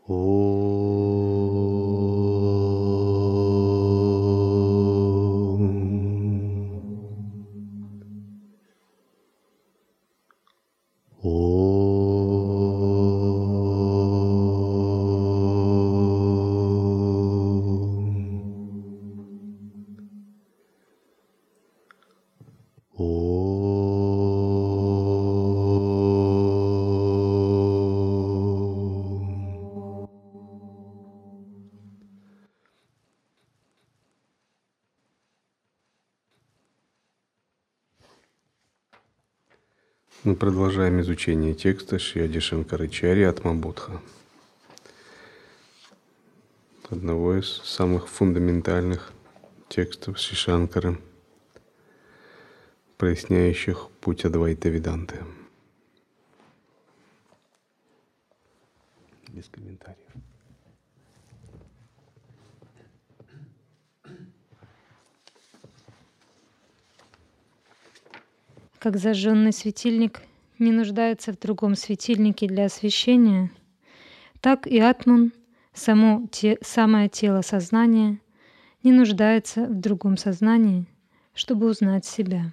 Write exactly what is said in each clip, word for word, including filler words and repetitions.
Мы продолжаем изучение текста Шри Ади Шанкарачарьи Атма-бодха, одного из самых фундаментальных текстов Шри Шанкары, проясняющих путь Адвайта-веданты. Без комментариев. Как зажженный светильник не нуждается в другом светильнике для освещения, так и атман, само те, самое тело сознания, не нуждается в другом сознании, чтобы узнать себя.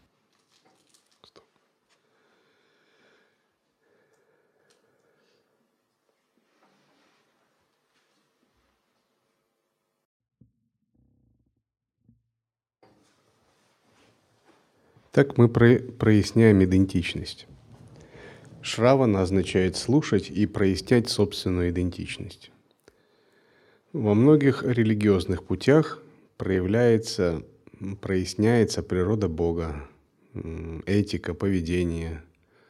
Так мы проясняем идентичность. Шравана означает слушать и прояснять собственную идентичность. Во многих религиозных путях проявляется, проясняется природа Бога, этика, поведение,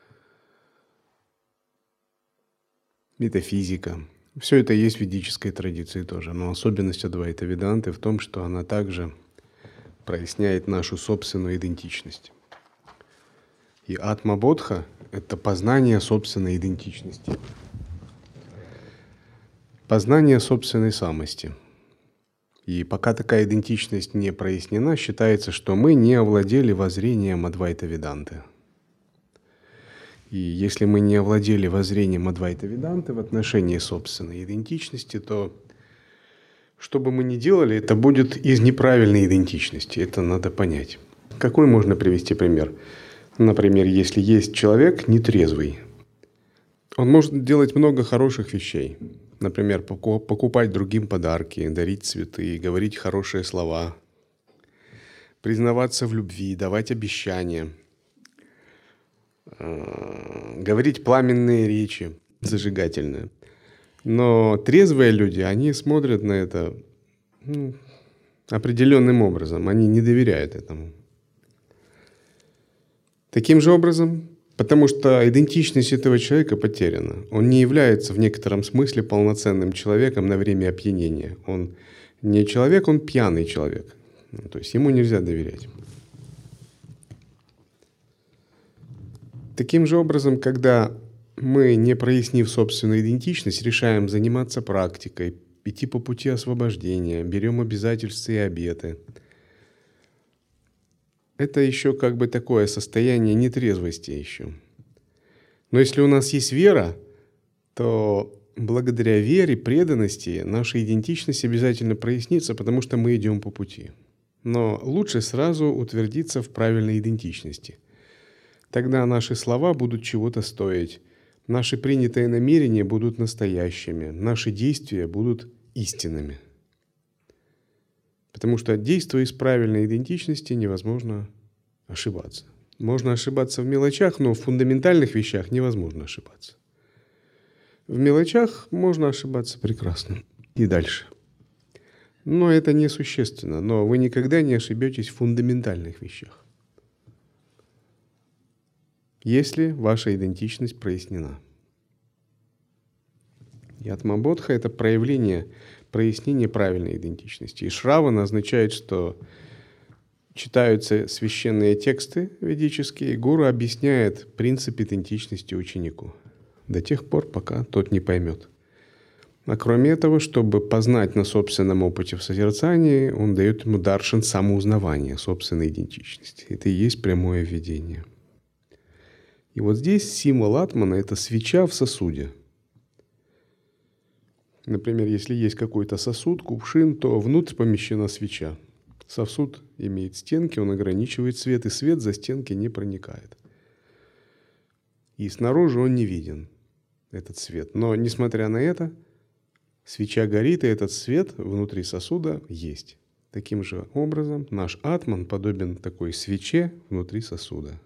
метафизика. Все это есть в ведической традиции тоже, но особенность Адвайта-веданты в том, что она также проясняет нашу собственную идентичность. И Атма-бодха — это познание собственной идентичности, познание собственной самости. И пока такая идентичность не прояснена, считается, что мы не овладели воззрением Адвайта-веданты. И если мы не овладели воззрением Адвайта-веданты в отношении собственной идентичности, то что бы мы ни делали, это будет из неправильной идентичности. Это надо понять. Какой можно привести пример? Например, если есть человек нетрезвый, он может делать много хороших вещей. Например, покупать другим подарки, дарить цветы, говорить хорошие слова, признаваться в любви, давать обещания, говорить пламенные речи, зажигательные. Но трезвые люди, они смотрят на это ну, определенным образом, они не доверяют этому. Таким же образом, потому что идентичность этого человека потеряна. Он не является в некотором смысле полноценным человеком на время опьянения. Он не человек, он пьяный человек. То есть ему нельзя доверять. Таким же образом, когда мы, не прояснив собственную идентичность, решаем заниматься практикой, идти по пути освобождения, берем обязательства и обеты, это еще как бы такое состояние нетрезвости еще. Но если у нас есть вера, то благодаря вере, преданности наша идентичность обязательно прояснится, потому что мы идем по пути. Но лучше сразу утвердиться в правильной идентичности. Тогда наши слова будут чего-то стоить, наши принятые намерения будут настоящими, наши действия будут истинными. Потому что, действуя из правильной идентичности, невозможно ошибаться. Можно ошибаться в мелочах, но в фундаментальных вещах невозможно ошибаться. В мелочах можно ошибаться прекрасно. И дальше. Но это несущественно. Но вы никогда не ошибетесь в фундаментальных вещах, если ваша идентичность прояснена. И Атма-бодха — это проявление, прояснение правильной идентичности. И Шравана означает, что читаются священные тексты ведические, и гуру объясняет принцип идентичности ученику до тех пор, пока тот не поймет. А кроме этого, чтобы познать на собственном опыте в созерцании, он дает ему даршан самоузнавания собственной идентичности. Это и есть прямое введение. И вот здесь символ атмана — это свеча в сосуде. Например, если есть какой-то сосуд, кувшин, то внутрь помещена свеча. Сосуд имеет стенки, он ограничивает свет, и свет за стенки не проникает. И снаружи он не виден, этот свет. Но, несмотря на это, свеча горит, и этот свет внутри сосуда есть. Таким же образом, наш атман подобен такой свече внутри сосуда.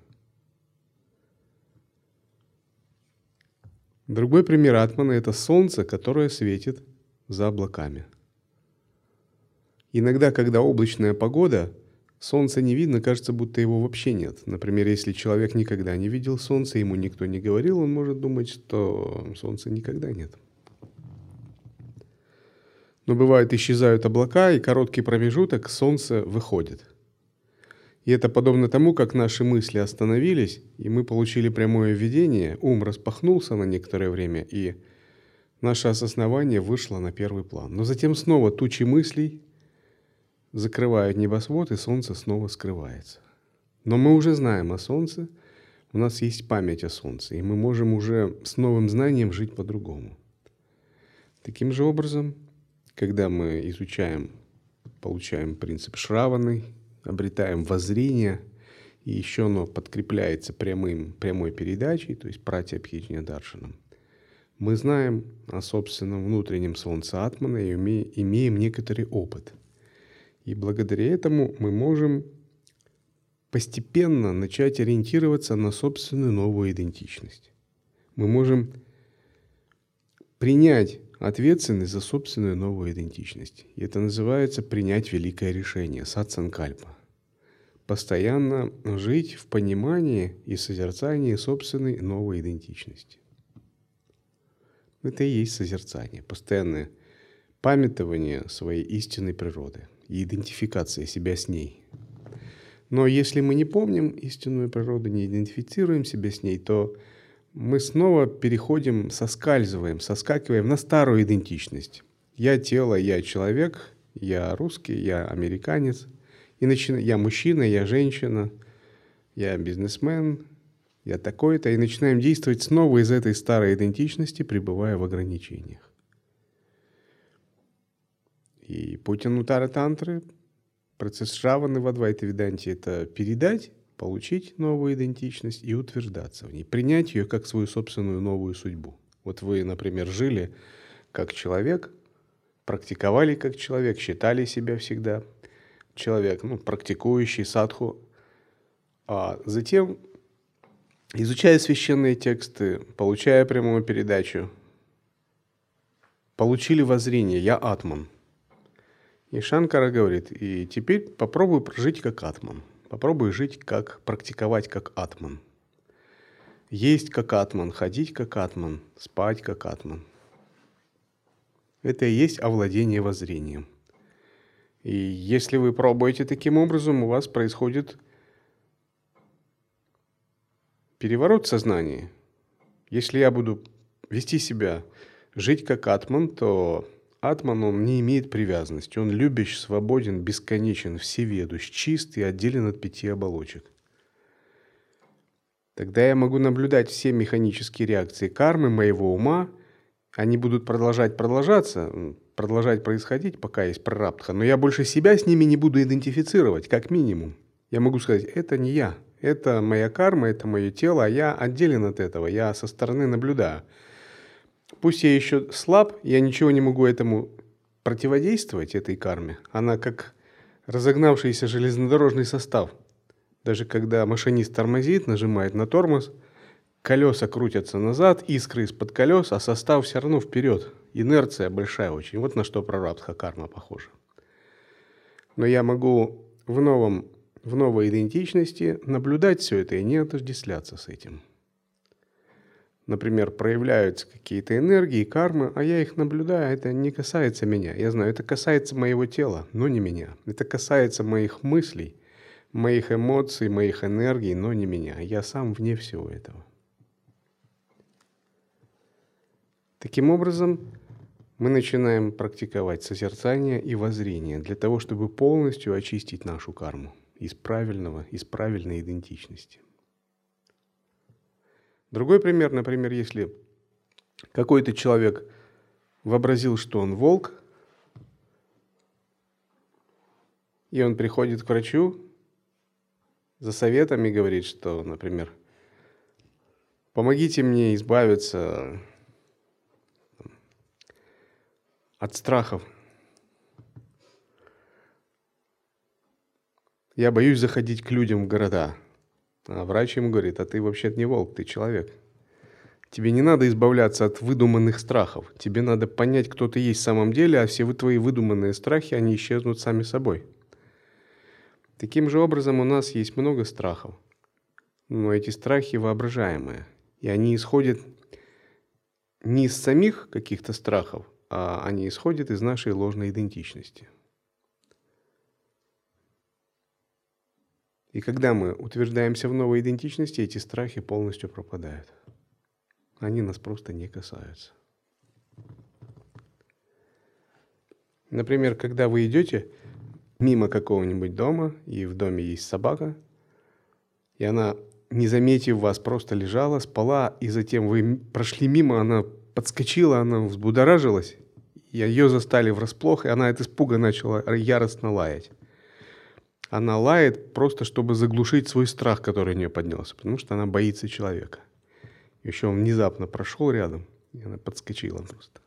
Другой пример атмана – это солнце, которое светит за облаками. Иногда, когда облачная погода, солнца не видно, кажется, будто его вообще нет. Например, если человек никогда не видел солнца, ему никто не говорил, он может думать, что солнца никогда нет. Но бывает, исчезают облака, и короткий промежуток солнце выходит. И это подобно тому, как наши мысли остановились, и мы получили прямое видение, ум распахнулся на некоторое время, и наше осознавание вышло на первый план. Но затем снова тучи мыслей закрывают небосвод, и солнце снова скрывается. Но мы уже знаем о солнце, у нас есть память о солнце, и мы можем уже с новым знанием жить по-другому. Таким же образом, когда мы изучаем, получаем принцип Шраваны, обретаем воззрение, и еще оно подкрепляется прямым, прямой передачей, то есть пратьябхиджня даршаном, мы знаем о собственном внутреннем солнце атмана и имеем некоторый опыт. И благодаря этому мы можем постепенно начать ориентироваться на собственную новую идентичность. Мы можем принять ответственность за собственную новую идентичность. И это называется принять великое решение, сатсанкальпа. Постоянно жить в понимании и созерцании собственной новой идентичности. Это и есть созерцание, постоянное памятование своей истинной природы и идентификация себя с ней. Но если мы не помним истинную природу, не идентифицируем себя с ней, то мы снова переходим, соскальзываем, соскакиваем на старую идентичность. Я тело, я человек, я русский, я американец, и начи... я мужчина, я женщина, я бизнесмен, я такой-то, и начинаем действовать снова из этой старой идентичности, пребывая в ограничениях. И путь Анутара Тантры, процесс Шраваны в Адвайта-веданте – это передать, получить новую идентичность и утверждаться в ней, принять ее как свою собственную новую судьбу. Вот вы, например, жили как человек, практиковали как человек, считали себя всегда человек, ну, практикующий садху, а затем, изучая священные тексты, получая прямую передачу, получили воззрение «Я атман». И Шанкара говорит, и теперь попробуй жить как атман. Попробуй жить как, практиковать как атман. Есть как атман, ходить как атман, спать как атман. Это и есть овладение воззрением. И если вы пробуете таким образом, у вас происходит переворот сознания. Если я буду вести себя, жить как атман, то атман, он не имеет привязанности, он любящ, свободен, бесконечен, всеведущ, чист и отделен от пяти оболочек. Тогда я могу наблюдать все механические реакции кармы моего ума, они будут продолжать продолжаться, продолжать происходить, пока есть прарабдха, но я больше себя с ними не буду идентифицировать, как минимум. Я могу сказать, это не я, это моя карма, это мое тело, а я отделен от этого, я со стороны наблюдаю. Пусть я еще слаб, я ничего не могу этому противодействовать, этой карме. Она как разогнавшийся железнодорожный состав. Даже когда машинист тормозит, нажимает на тормоз, колеса крутятся назад, искры из-под колес, а состав все равно вперед. Инерция большая очень. Вот на что прарабдха карма похожа. Но я могу в, новом, в новой идентичности наблюдать все это и не отождествляться с этим. Например, проявляются какие-то энергии, кармы, а я их наблюдаю, это не касается меня. Я знаю, это касается моего тела, но не меня. Это касается моих мыслей, моих эмоций, моих энергий, но не меня. Я сам вне всего этого. Таким образом, мы начинаем практиковать созерцание и воззрение для того, чтобы полностью очистить нашу карму из правильного, из правильной идентичности. Другой пример, например, если какой-то человек вообразил, что он волк, и он приходит к врачу за советом и говорит, что, например, помогите мне избавиться от страхов. Я боюсь заходить к людям в города. А врач ему говорит, а ты вообще-то не волк, ты человек. Тебе не надо избавляться от выдуманных страхов. Тебе надо понять, кто ты есть в самом деле, а все твои выдуманные страхи, они исчезнут сами собой. Таким же образом у нас есть много страхов. Но эти страхи воображаемые. И они исходят не из самих каких-то страхов, а они исходят из нашей ложной идентичности. И когда мы утверждаемся в новой идентичности, эти страхи полностью пропадают. Они нас просто не касаются. Например, когда вы идете мимо какого-нибудь дома, и в доме есть собака, и она, не заметив вас, просто лежала, спала, и затем вы прошли мимо, она подскочила, она взбудоражилась, и ее застали врасплох, и она от испуга начала яростно лаять. Она лает просто, чтобы заглушить свой страх, который у нее поднялся, потому что она боится человека. Еще он внезапно прошел рядом, и она подскочила просто.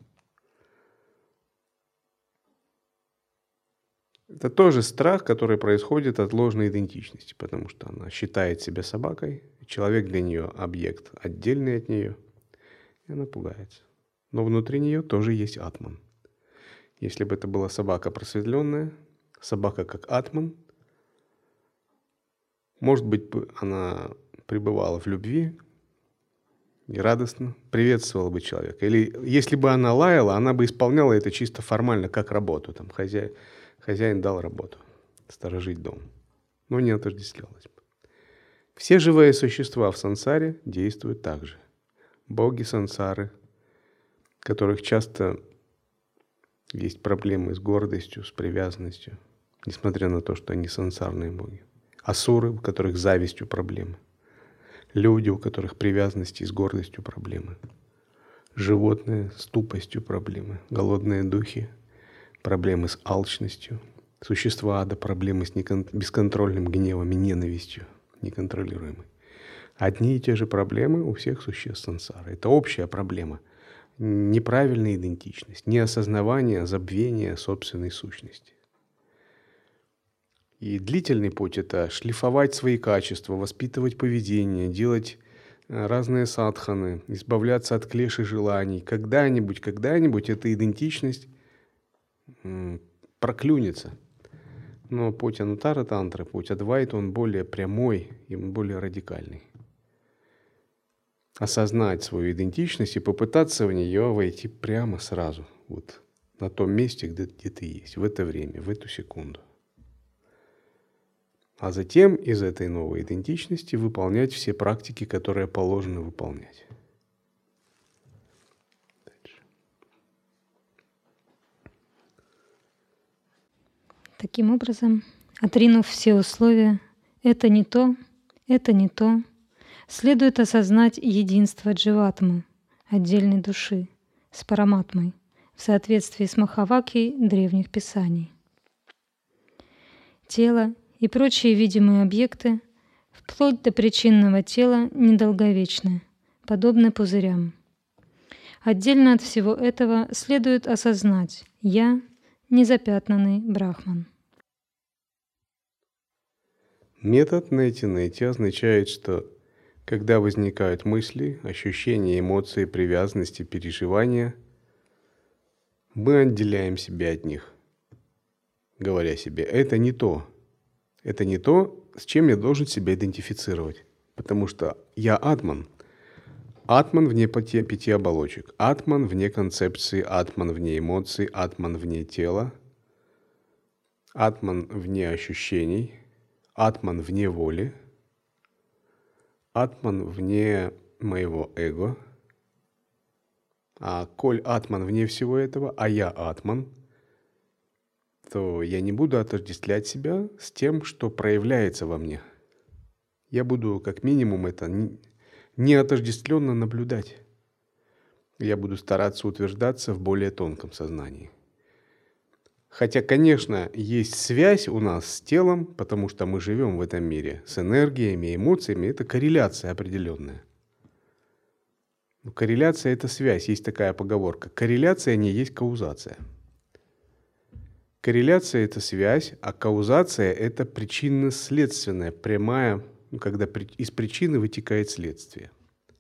Это тоже страх, который происходит от ложной идентичности, потому что она считает себя собакой, человек для нее объект отдельный от нее, и она пугается. Но внутри нее тоже есть атман. Если бы это была собака просветленная, собака как атман, может быть, она пребывала в любви и радостно приветствовала бы человека. Или если бы она лаяла, она бы исполняла это чисто формально, как работу. Там хозяин, хозяин дал работу, сторожить дом. Но не отождествлялась бы. Все живые существа в сансаре действуют так же. Боги сансары, у которых часто есть проблемы с гордостью, с привязанностью, несмотря на то, что они сансарные боги. Асуры, у которых с завистью проблемы. Люди, у которых привязанности с гордостью проблемы. Животные с тупостью проблемы. Голодные духи, проблемы с алчностью. Существа ада, проблемы с некон... бесконтрольным гневом и ненавистью, неконтролируемой. Одни и те же проблемы у всех существ сансары. Это общая проблема. Неправильная идентичность, неосознавание, забвение собственной сущности. И длительный путь – это шлифовать свои качества, воспитывать поведение, делать разные садханы, избавляться от клеш и желаний. Когда-нибудь, когда-нибудь эта идентичность проклюнется. Но путь Анутара Тантры, путь Адвайта, он более прямой и более радикальный. Осознать свою идентичность и попытаться в нее войти прямо сразу, вот на том месте, где, где ты есть, в это время, в эту секунду. А затем из этой новой идентичности выполнять все практики, которые положено выполнять. Дальше. Таким образом, отринув все условия, это не то, это не то, следует осознать единство дживатмы, отдельной души, с параматмой, в соответствии с Махавакьей древних писаний. Тело и прочие видимые объекты, вплоть до причинного тела, недолговечны, подобны пузырям. Отдельно от всего этого следует осознать «Я» — незапятнанный Брахман. Метод нэти-нэти означает, что когда возникают мысли, ощущения, эмоции, привязанности, переживания, мы отделяем себя от них, говоря себе «это не то». Это не то, с чем я должен себя идентифицировать. Потому что я атман. Атман вне пяти, пяти оболочек. Атман вне концепции, атман вне эмоций, атман вне тела. Атман вне ощущений. Атман вне воли. Атман вне моего эго. А коль атман вне всего этого, а я атман, то я не буду отождествлять себя с тем, что проявляется во мне. Я буду, как минимум, это неотождествленно наблюдать. я буду стараться утверждаться в более тонком сознании. Хотя, конечно, есть связь у нас с телом, потому что мы живем в этом мире, с энергиями, эмоциями. Это корреляция определенная. Но корреляция – это связь. Есть такая поговорка. Корреляция не есть каузация. Корреляция – это связь, а каузация – это причинно-следственная, прямая, ну, когда из причины вытекает следствие.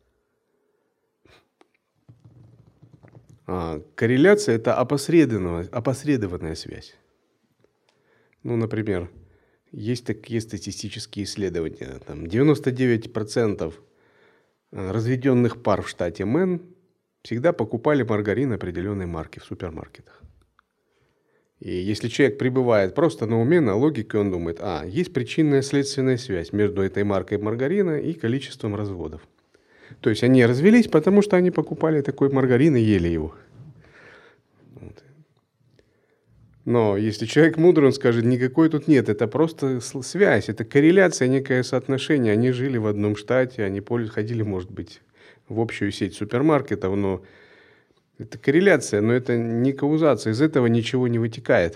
А корреляция – это опосредованная, опосредованная связь. Ну, например, есть такие статистические исследования. Там девяносто девять процентов разведенных пар в штате Мэн всегда покупали маргарин определенной марки в супермаркетах. И если человек пребывает просто на уме, на логике, он думает, а, есть причинная следственная связь между этой маркой маргарина и количеством разводов. То есть они развелись, потому что они покупали такой маргарин и ели его. Вот. Но если человек мудрый, он скажет, никакой тут нет, это просто связь, это корреляция, некое соотношение. Они жили в одном штате, они ходили, может быть, в общую сеть супермаркетов, но это корреляция, но это не каузация, из этого ничего не вытекает.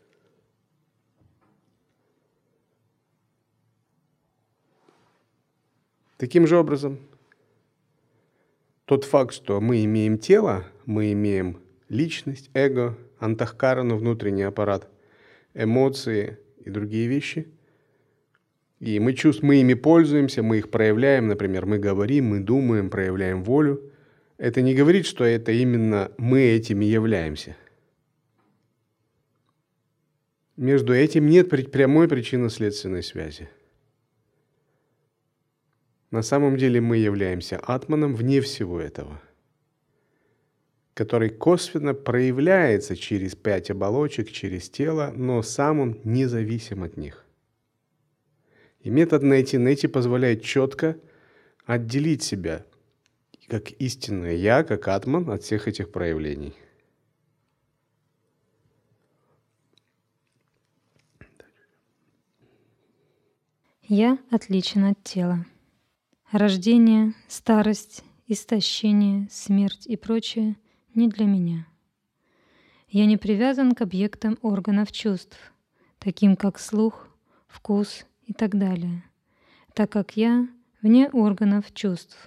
Таким же образом, тот факт, что мы имеем тело, мы имеем личность, эго, антахкарану, внутренний аппарат, эмоции и другие вещи. И мы чувствуем, мы ими пользуемся, мы их проявляем, например, мы говорим, мы думаем, проявляем волю. Это не говорит, что это именно мы этими являемся. Между этим нет прямой причинно-следственной связи. На самом деле мы являемся атманом вне всего этого, который косвенно проявляется через пять оболочек, через тело, но сам он независим от них. И метод найти-найти позволяет четко отделить себя как истинное «я», как атман от всех этих проявлений. Я отличен от тела. Рождение, старость, истощение, смерть и прочее не для меня. Я не привязан к объектам органов чувств, таким как слух, вкус и так далее, так как я вне органов чувств.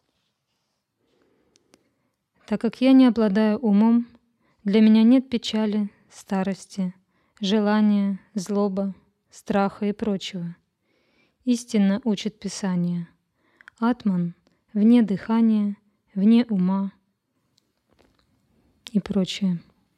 Так как я не обладаю умом, для меня нет печали, старости, желания, злоба, страха и прочего. Истинно учит Писание. Атман вне дыхания, вне ума и прочее.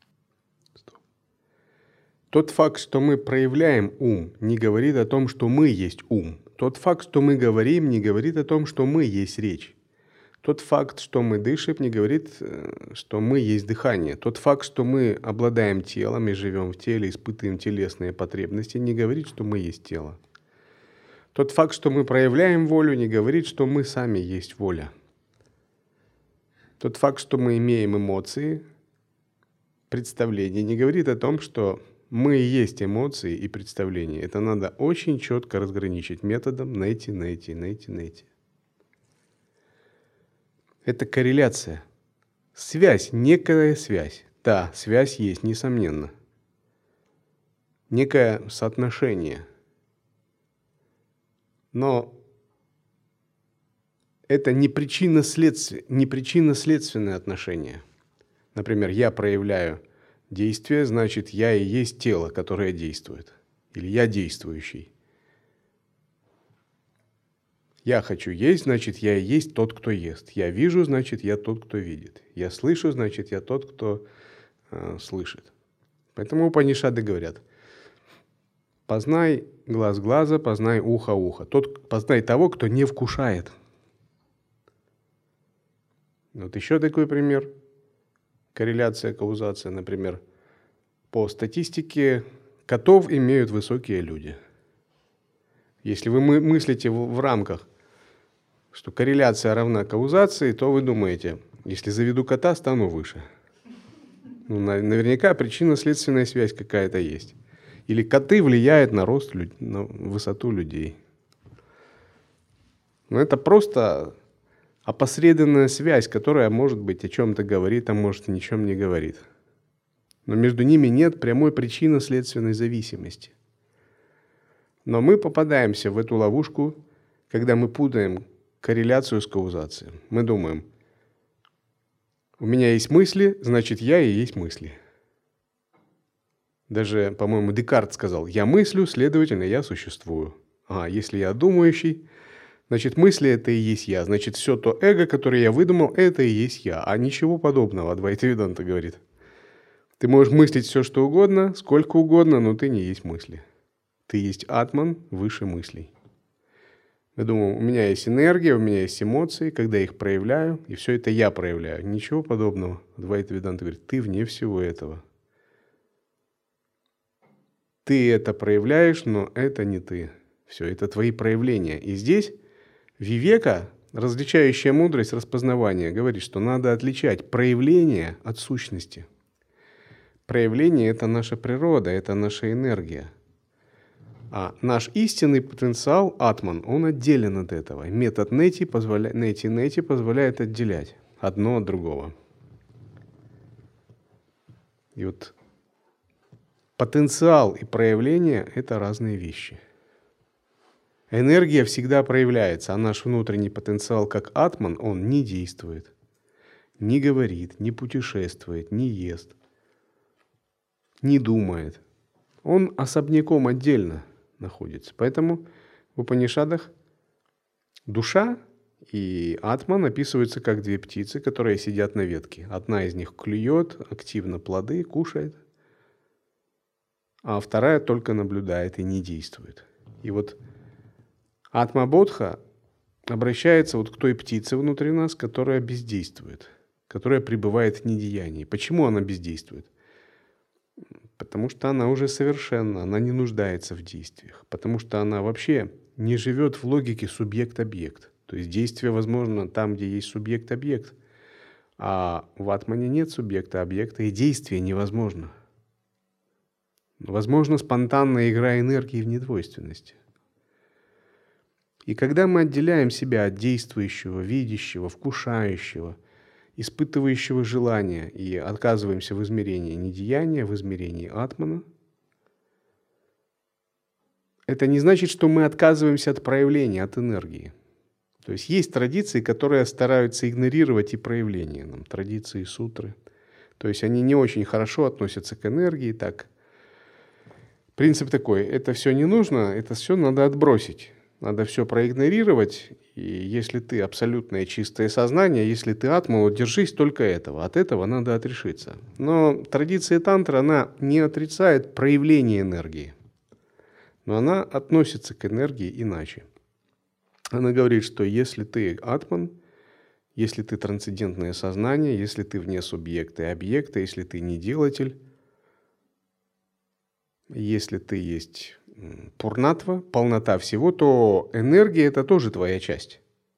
Тот факт, что мы проявляем ум, не говорит о том, что мы есть ум. Тот факт, что мы говорим, не говорит о том, что мы есть речь. Тот факт, что мы дышим, не говорит, что мы есть дыхание. Тот факт, что мы обладаем телом и живем в теле, испытываем телесные потребности, не говорит, что мы есть тело. Тот факт, что мы проявляем волю, не говорит, что мы сами есть воля. Тот факт, что мы имеем эмоции, представления, не говорит о том, что мы и есть эмоции и представления. Это надо очень четко разграничить методом найти, найти, найти, найти. Это корреляция. Связь, некая связь. Да, связь есть, несомненно. Некое соотношение. Но это не причинно-следствие, не причинно-следственное отношение. Например, я проявляю действие, значит, я и есть тело, которое действует. Или я действующий. Я хочу есть, значит, я и есть тот, кто ест. Я вижу, значит, я тот, кто видит. Я слышу, значит, я тот, кто э, слышит. Поэтому Упанишады говорят: познай глаз глаза, познай ухо ухо. Тот, познай того, кто не вкушает. Вот еще такой пример. Корреляция, каузация, например. По статистике котов имеют высокие люди. Если вы мы мыслите в, в рамках, что корреляция равна каузации, то вы думаете, если заведу кота, стану выше. Ну, наверняка причинно-следственная связь какая-то есть. Или коты влияют на рост, на высоту людей. Но это просто опосредованная связь, которая, может быть, о чем-то говорит, а может, ни о чем не говорит. Но между ними нет прямой причинно-следственной зависимости. Но мы попадаемся в эту ловушку, когда мы путаем корреляцию с каузацией. Мы думаем, у меня есть мысли, значит, я и есть мысли. Даже, по-моему, Декарт сказал, я мыслю, следовательно, я существую. А если я думающий, значит, мысли – это и есть я. Значит, все то эго, которое я выдумал, это и есть я. А ничего подобного, Адвайта Веданта говорит. Ты можешь мыслить все, что угодно, сколько угодно, но ты не есть мысли. Ты есть атман выше мыслей. Я думаю, у меня есть энергия, у меня есть эмоции, когда я их проявляю, и все это я проявляю. Ничего подобного. Адвайта Веданта говорит, ты вне всего этого. Ты это проявляешь, но это не ты. Все, это твои проявления. И здесь Вивека, различающая мудрость распознавания, говорит, что надо отличать проявление от сущности. Проявление – это наша природа, это наша энергия. А наш истинный потенциал, атман, он отделен от этого. Метод нети позволяет, нети-нети позволяет отделять одно от другого. И вот потенциал и проявление – это разные вещи. Энергия всегда проявляется, а наш внутренний потенциал, как атман, он не действует, не говорит, не путешествует, не ест, не думает. Он особняком отдельно находится. Поэтому в Упанишадах душа и атман описываются как две птицы, которые сидят на ветке. Одна из них клюет активно плоды, кушает, а вторая только наблюдает и не действует. И вот Атма-бодха обращается вот к той птице внутри нас, которая бездействует, которая пребывает в недеянии. Почему она бездействует? Потому что она уже совершенна, она не нуждается в действиях, потому что она вообще не живет в логике субъект-объект. То есть действие возможно там, где есть субъект-объект, а в атмане нет субъекта-объекта, и действие невозможно. Возможно спонтанная игра энергии в недвойственности. И когда мы отделяем себя от действующего, видящего, вкушающего, испытывающего желания и отказываемся в измерении недеяния, в измерении атмана, это не значит, что мы отказываемся от проявления, от энергии. То есть есть традиции, которые стараются игнорировать и проявление, нам, традиции сутры. То есть они не очень хорошо относятся к энергии, так. Принцип такой, это все не нужно, это все надо отбросить. Надо все проигнорировать, и если ты абсолютное чистое сознание, если ты атман, держись только этого, от этого надо отрешиться. Но традиция тантры, она не отрицает проявление энергии, но она относится к энергии иначе. Она говорит, что если ты атман, если ты трансцендентное сознание, если ты вне субъекта и объекта, если ты не делатель, если ты есть пурнатва, полнота всего, то энергия – это тоже твоя часть.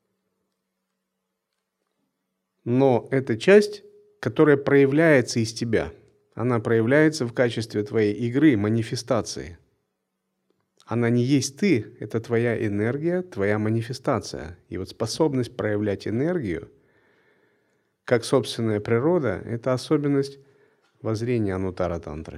Но это часть, которая проявляется из тебя. Она проявляется в качестве твоей игры, манифестации. Она не есть ты, это твоя энергия, твоя манифестация. И вот способность проявлять энергию, как собственная природа, это особенность воззрения Анутара-тантры.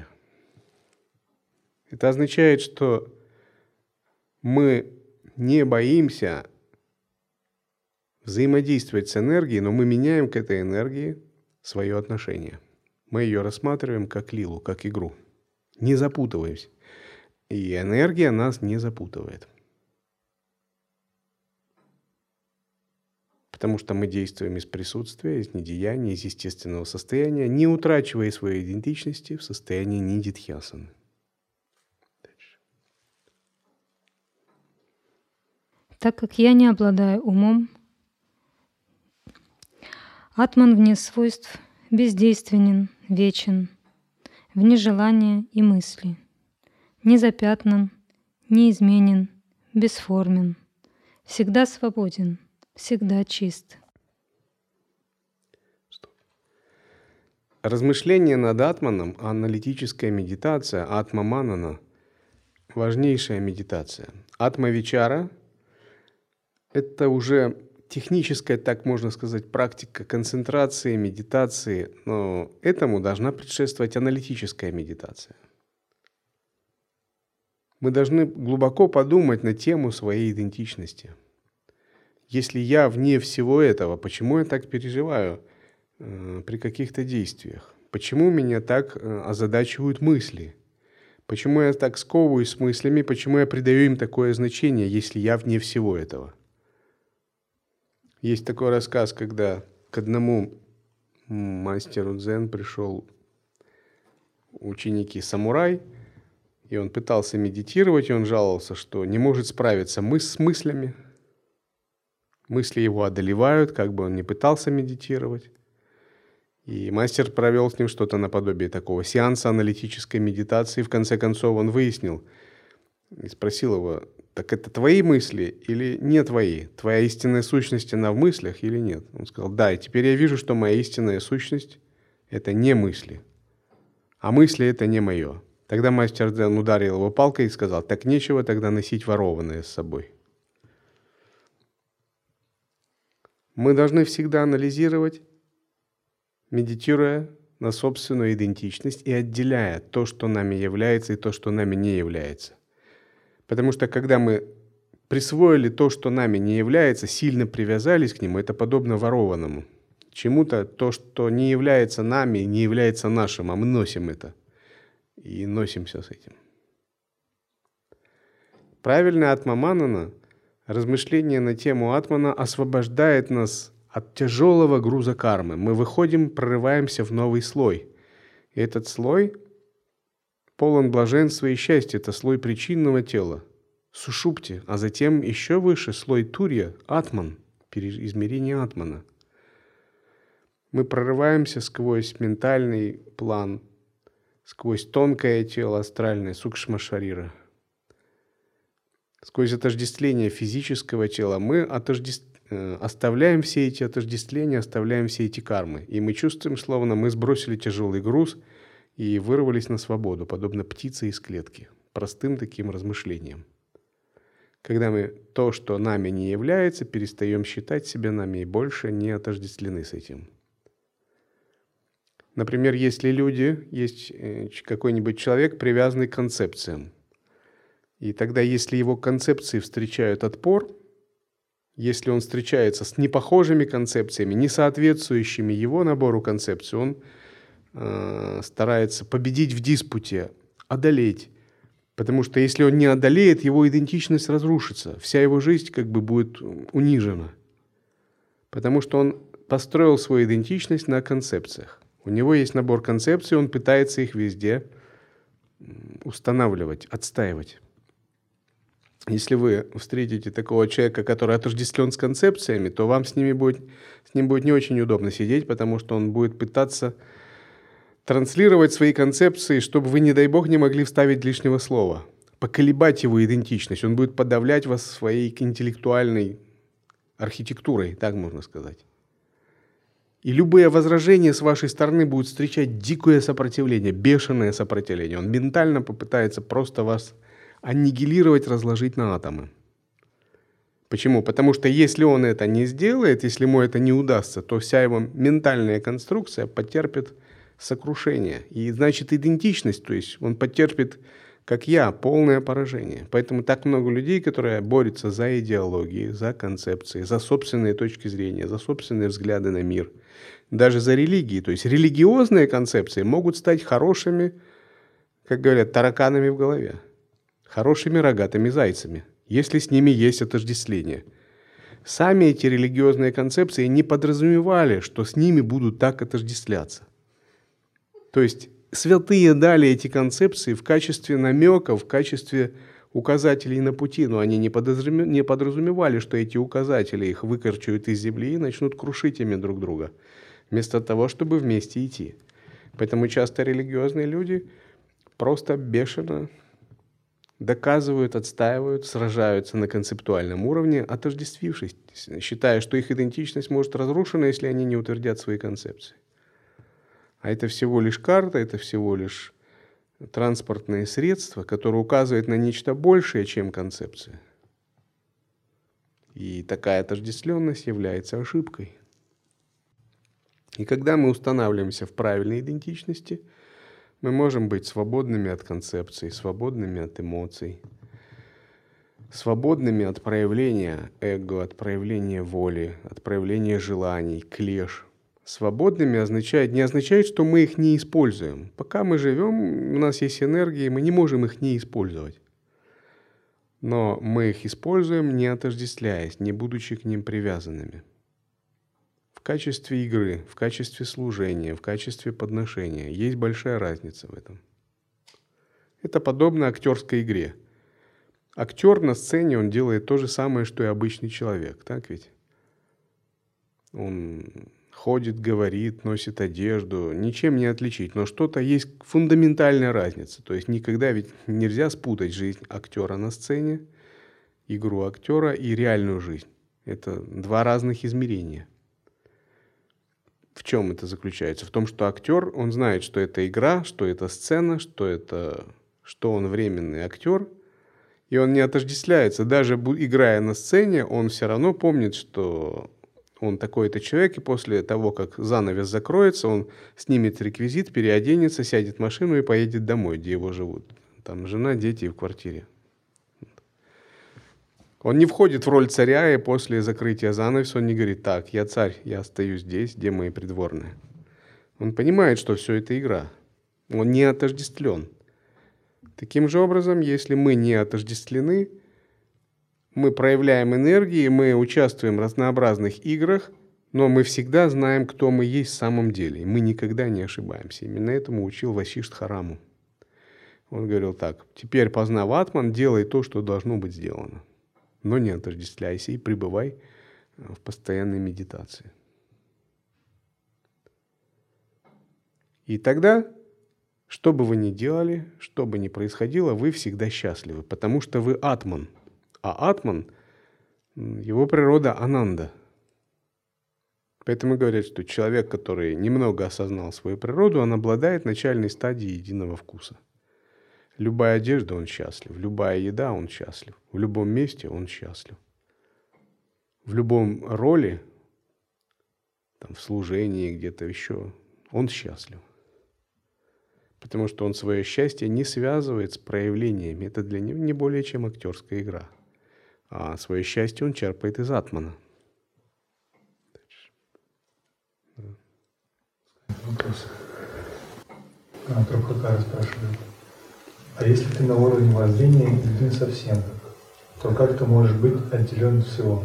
Это означает, что мы не боимся взаимодействовать с энергией, но мы меняем к этой энергии свое отношение. Мы ее рассматриваем как лилу, как игру. Не запутываемся. И энергия нас не запутывает. Потому что мы действуем из присутствия, из недеяния, из естественного состояния, не утрачивая своей идентичности в состоянии нидидхьясаны. Так как я не обладаю умом, атман вне свойств бездейственен, вечен, вне желания и мысли, не запятнан, неизменен, бесформен, всегда свободен, всегда чист. Размышление над атманом, аналитическая медитация, атма-манана – важнейшая медитация. Атма-вичара – это уже техническая, так можно сказать, практика концентрации, медитации, но этому должна предшествовать аналитическая медитация. Мы должны глубоко подумать на тему своей идентичности. Если я вне всего этого, почему я так переживаю э, при каких-то действиях? Почему меня так э, озадачивают мысли? Почему я так сковываюсь с мыслями? Почему я придаю им такое значение, если я вне всего этого? Есть такой рассказ, когда к одному мастеру дзен пришел ученики самурай, и он пытался медитировать, и он жаловался, что не может справиться мыс с мыслями. Мысли его одолевают, как бы он ни пытался медитировать. И мастер провел с ним что-то наподобие такого сеанса аналитической медитации. В конце концов он выяснил и спросил его: так это твои мысли или не твои? Твоя истинная сущность, она в мыслях или нет? Он сказал: да, и теперь я вижу, что моя истинная сущность – это не мысли, а мысли – это не мое. Тогда мастер дзен ударил его палкой и сказал: так нечего тогда носить ворованное с собой. Мы должны всегда анализировать, медитируя на собственную идентичность и отделяя то, что нами является, и то, что нами не является. Потому что когда мы присвоили то, что нами не является, сильно привязались к нему, это подобно ворованному. Чему-то то, что не является нами, не является нашим, а мы носим это. И носимся с этим. Правильная атма-манана, размышление на тему атмана, освобождает нас от тяжелого груза кармы. Мы выходим, прорываемся в новый слой. И этот слой полон блаженства и счастья. Это слой причинного тела, сушупти, а затем еще выше слой турья, атман, измерение атмана. Мы прорываемся сквозь ментальный план, сквозь тонкое тело астральное, сукшма-шарира. Сквозь отождествление физического тела мы отождеств... оставляем все эти отождествления, оставляем все эти кармы. И мы чувствуем, словно мы сбросили тяжелый груз и вырвались на свободу, подобно птице из клетки, простым таким размышлением. Когда мы то, что нами не является, перестаем считать себя нами и больше не отождествлены с этим. Например, если люди, есть какой-нибудь человек, привязанный к концепциям, и тогда, если его концепции встречают отпор, если он встречается с непохожими концепциями, не соответствующими его набору концепций, он э, старается победить в диспуте, одолеть. Потому что если он не одолеет, его идентичность разрушится, вся его жизнь как бы будет унижена. Потому что он построил свою идентичность на концепциях. У него есть набор концепций, он пытается их везде устанавливать, отстаивать. Если вы встретите такого человека, который отождествлен с концепциями, то вам с, ними будет, с ним будет не очень удобно сидеть, потому что он будет пытаться транслировать свои концепции, чтобы вы, не дай бог, не могли вставить лишнего слова, поколебать его идентичность. Он будет подавлять вас своей интеллектуальной архитектурой, так можно сказать. И любые возражения с вашей стороны будут встречать дикое сопротивление, бешеное сопротивление. Он ментально попытается просто вас аннигилировать, разложить на атомы. Почему? Потому что если он это не сделает, если ему это не удастся, то вся его ментальная конструкция потерпит сокрушение. И значит идентичность, то есть он потерпит, как я, полное поражение. Поэтому так много людей, которые борются за идеологии, за концепции, за собственные точки зрения, за собственные взгляды на мир, даже за религии. То есть религиозные концепции могут стать хорошими, как говорят, тараканами в голове. Хорошими рогатыми зайцами, если с ними есть отождествление. Сами эти религиозные концепции не подразумевали, что с ними будут так отождествляться. То есть святые дали эти концепции в качестве намеков, в качестве указателей на пути, но они не подразумевали, что эти указатели их выкорчуют из земли и начнут крушить ими друг друга, вместо того, чтобы вместе идти. Поэтому часто религиозные люди просто бешено доказывают, отстаивают, сражаются на концептуальном уровне, отождествившись, считая, что их идентичность может разрушена, если они не утвердят свои концепции. А это всего лишь карта, это всего лишь транспортное средство, которое указывает на нечто большее, чем концепция. И такая отождествленность является ошибкой. И когда мы устанавливаемся в правильной идентичности, мы можем быть свободными от концепций, свободными от эмоций, свободными от проявления эго, от проявления воли, от проявления желаний, клеш. Свободными означает, не означает, что мы их не используем. Пока мы живем, у нас есть энергии, мы не можем их не использовать. Но мы их используем, не отождествляясь, не будучи к ним привязанными. В качестве игры, в качестве служения, в качестве подношения. Есть большая разница в этом. Это подобно актерской игре. Актер на сцене, он делает то же самое, что и обычный человек, так ведь? Он ходит, говорит, носит одежду, ничем не отличить, но что-то есть фундаментальная разница. То есть никогда ведь нельзя спутать жизнь актера на сцене, игру актера и реальную жизнь. Это два разных измерения. В чем это заключается? В том, что актер, он знает, что это игра, что это сцена, что это, что он временный актер, и он не отождествляется. Даже играя на сцене, он все равно помнит, что он такой-то человек, и после того, как занавес закроется, он снимет реквизит, переоденется, сядет в машину и поедет домой, где его живут. Там жена, дети в квартире. Он не входит в роль царя, и после закрытия занавеса он не говорит: так, я царь, я остаюсь здесь, где мои придворные. Он понимает, что все это игра. Он не отождествлен. Таким же образом, если мы не отождествлены, мы проявляем энергии, мы участвуем в разнообразных играх, но мы всегда знаем, кто мы есть в самом деле. Мы никогда не ошибаемся. Именно этому учил Васиштха-Раму. Он говорил так: теперь, познав Атман, делай то, что должно быть сделано. Но не отождествляйся и пребывай в постоянной медитации. И тогда, что бы вы ни делали, что бы ни происходило, вы всегда счастливы, потому что вы Атман. А Атман, его природа Ананда. Поэтому говорят, что человек, который немного осознал свою природу, он обладает начальной стадией единого вкуса. Любая одежда, он счастлив. Любая еда, он счастлив. В любом месте он счастлив. В любом роли, там, в служении, где-то еще, он счастлив. Потому что он свое счастье не связывает с проявлениями. Это для него не более чем актерская игра. А свое счастье он черпает из Атмана. Вопрос. А, Прабхупада спрашивает. А если ты на уровне воззрения един совсем, то как ты можешь быть отделен от всего?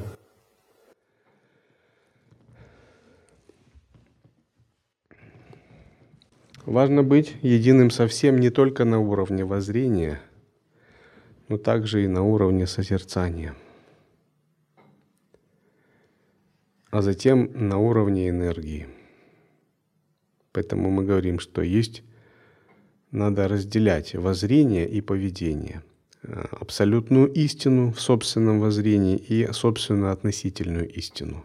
Важно быть единым совсем не только на уровне воззрения, но также и на уровне созерцания, а затем на уровне энергии. Поэтому мы говорим, что есть, надо разделять воззрение и поведение, абсолютную истину в собственном воззрении и собственную относительную истину.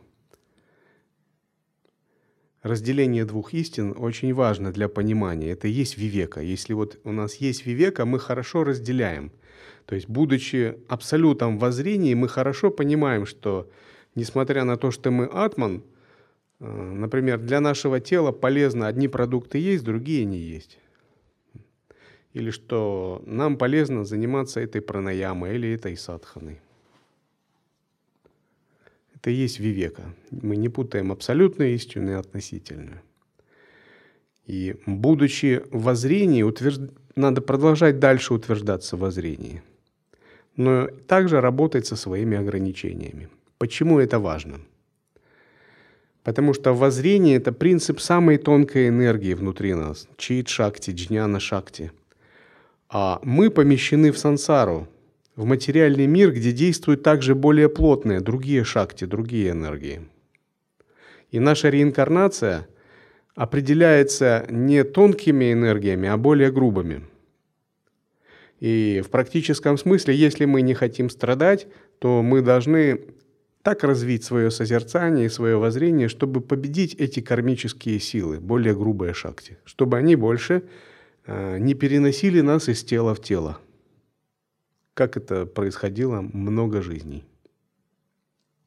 Разделение двух истин очень важно для понимания. Это и есть вивека. Если вот у нас есть вивека, мы хорошо разделяем. То есть, будучи абсолютом воззрения, мы хорошо понимаем, что, несмотря на то, что мы атман, например, для нашего тела полезно одни продукты есть, другие не есть. Или что нам полезно заниматься этой пранаямой или этой садханой. Это и есть вивека. Мы не путаем абсолютную истину и относительную. И будучи в воззрении, утвержд... надо продолжать дальше утверждаться в воззрении. Но также работать со своими ограничениями. Почему это важно? Потому что воззрение — это принцип самой тонкой энергии внутри нас. Чит-шакти, джняна-шакти. А мы помещены в сансару, в материальный мир, где действуют также более плотные, другие шакти, другие энергии. И наша реинкарнация определяется не тонкими энергиями, а более грубыми. И в практическом смысле, если мы не хотим страдать, то мы должны так развить свое созерцание и свое воззрение, чтобы победить эти кармические силы, более грубые шакти, чтобы они больше э, не переносили нас из тела в тело, как это происходило много жизней.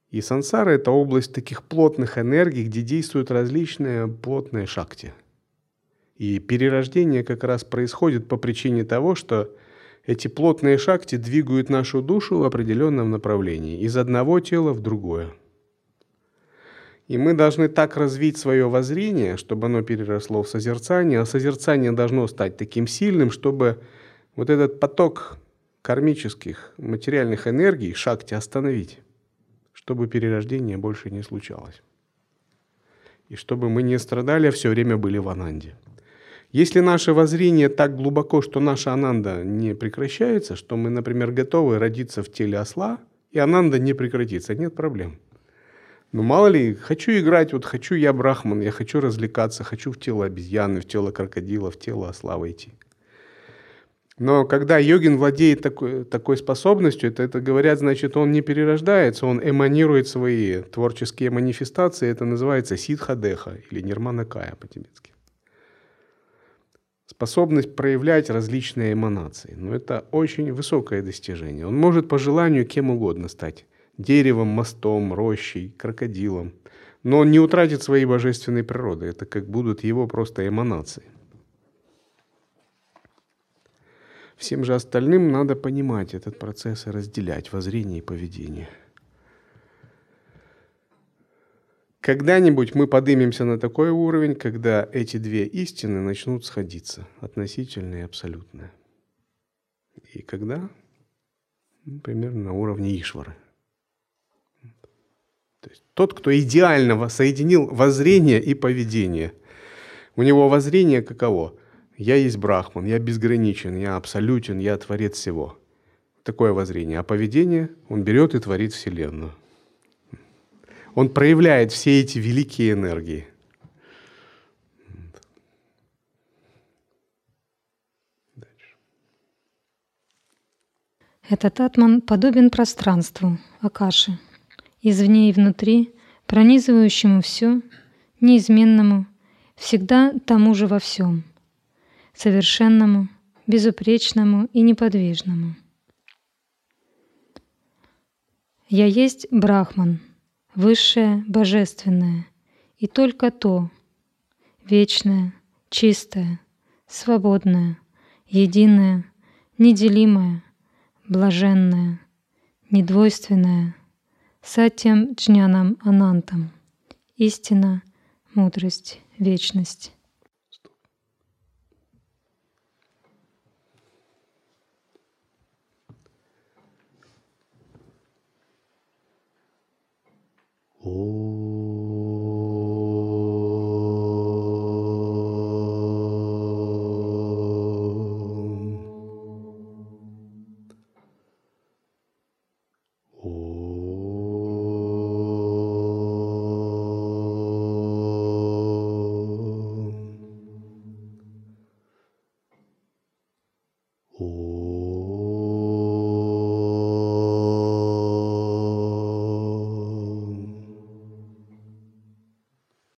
И сансара — это область таких плотных энергий, где действуют различные плотные шакти. И перерождение как раз происходит по причине того, что эти плотные шакти двигают нашу душу в определенном направлении, из одного тела в другое. И мы должны так развить свое воззрение, чтобы оно переросло в созерцание, а созерцание должно стать таким сильным, чтобы вот этот поток кармических, материальных энергий, шакти, остановить, чтобы перерождение больше не случалось. И чтобы мы не страдали, а все время были в ананде. Если наше воззрение так глубоко, что наша ананда не прекращается, что мы, например, готовы родиться в теле осла, и ананда не прекратится, нет проблем. Но мало ли, хочу играть, вот хочу я брахман, я хочу развлекаться, хочу в тело обезьяны, в тело крокодила, в тело осла войти. Но когда йогин владеет такой, такой способностью, это, это говорят, значит, он не перерождается, он эманирует свои творческие манифестации, это называется сидха-деха или нирмана-кая по-тибетски. Способность проявлять различные эманации. Но это очень высокое достижение. Он может по желанию кем угодно стать. Деревом, мостом, рощей, крокодилом. Но он не утратит своей божественной природы. Это как будут его просто эманации. Всем же остальным надо понимать этот процесс и разделять воззрение и поведение. Когда-нибудь мы поднимемся на такой уровень, когда эти две истины начнут сходиться, относительное и абсолютное. И когда? Ну, примерно на уровне Ишвары. То есть тот, кто идеально соединил воззрение и поведение. У него воззрение каково? Я есть брахман, я безграничен, я абсолютен, я творец всего. Такое воззрение. А поведение он берет и творит Вселенную. Он проявляет все эти великие энергии. Дальше. Этот атман подобен пространству, акаши, извне и внутри, пронизывающему все, неизменному, всегда тому же во всем, совершенному, безупречному и неподвижному. Я есть Брахман, высшее, божественное, и только то, вечное, чистое, свободное, единое, неделимое, блаженное, недвойственное, сатьям джнанам анантам, истина, мудрость, вечность.